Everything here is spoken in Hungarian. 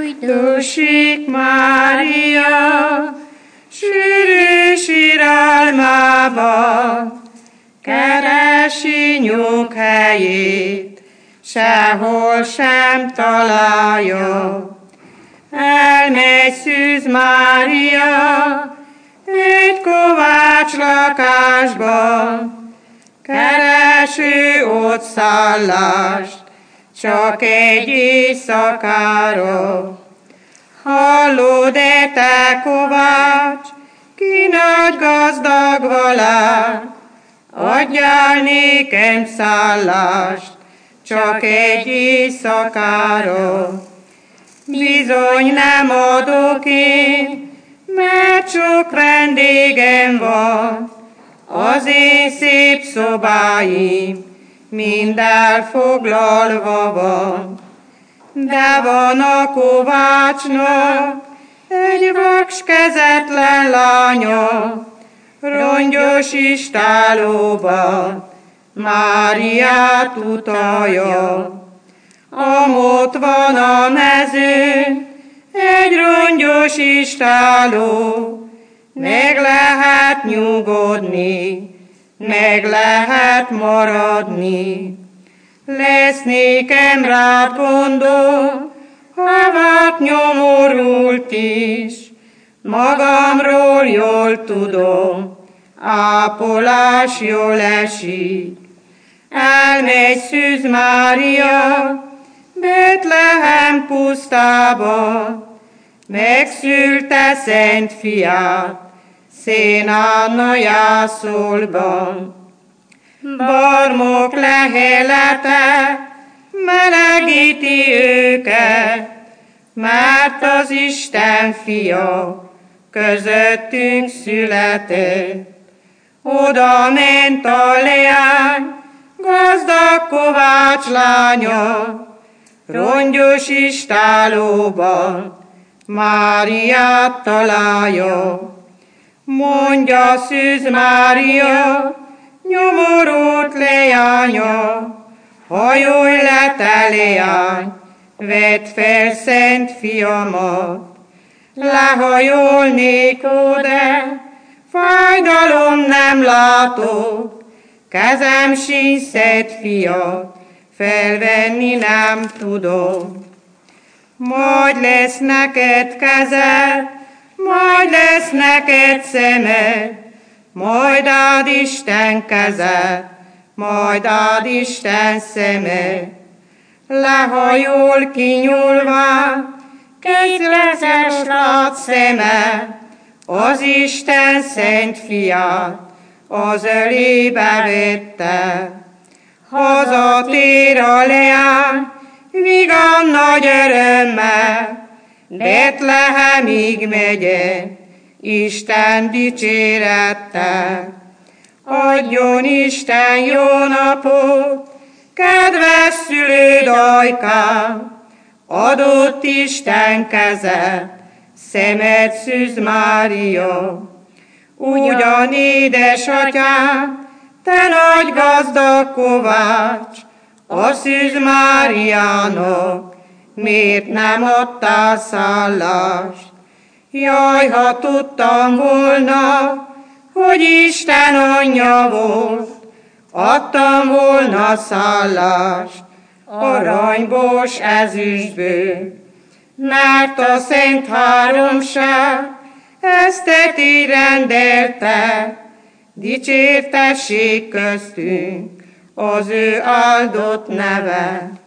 Bújdossék Mária, sűrű síralmába, keresi nyughelyét, sehol sem találja. Elmegy Szűz Mária egy kovács lakásba, kereső ott szállást, csak egy éjszakára. Hallod-e te kovács, ki nagy gazdag valár, adjál nékem szállást, csak egy éjszakára. Bizony nem adok én, mert sok vendégem van, az én szép szobáim mind elfoglalva van. De van a kovácsnak egy vaks kezetlen lánya, rongyos istállóban Máriát utalja. Amott van a mezőn egy rongyos istálló, meg lehet nyugodni, meg lehet maradni. Lesz nékem rád gondol, ha vált nyomorult is, magamról jól tudom, ápolás jól esik. Elmegy Szűz Mária Betlehem pusztába, megszülte Szent Fiát Szén Anna jászolban. Barmok lehelete melegíti őket, mert az Isten fia közöttünk született. Oda ment a leány, gazdag kovács lánya, rongyos istállóban Máriát találja. Mondja Szűz Mária, nyomorult leánya, hajolj le te leány, vedd fel Szent Fiamat. Lehajolnék oda, fájdalom nem látok, kezem sincs Szent Fiat, felvenni nem tudom. Majd lesz neked kezed, majd lesz neked szemed, majd áld Isten kezed, majd áld Isten szemed. Lehajol kinyúlván, kétleces lát szeme, az Isten Szent Fiát az ölébe vette. Hazatér a leány, vigan nagy örömmel, Betlehemig megye, Isten dicsérettel. Adjon Isten jó napot, kedves szülőd ajkám, adott Isten kezed, szemed Szűz Mária. Ugyan édesatyám, te nagy gazdag kovács, a Szűz Máriának miért nem adtál szállást? Jaj, ha tudtam volna, hogy Isten anyja volt, adtam volna szállást, aranyból s ezüstből. Mert a Szent Háromság ezt így rendelte, dicsértessék köztünk az ő áldott neve.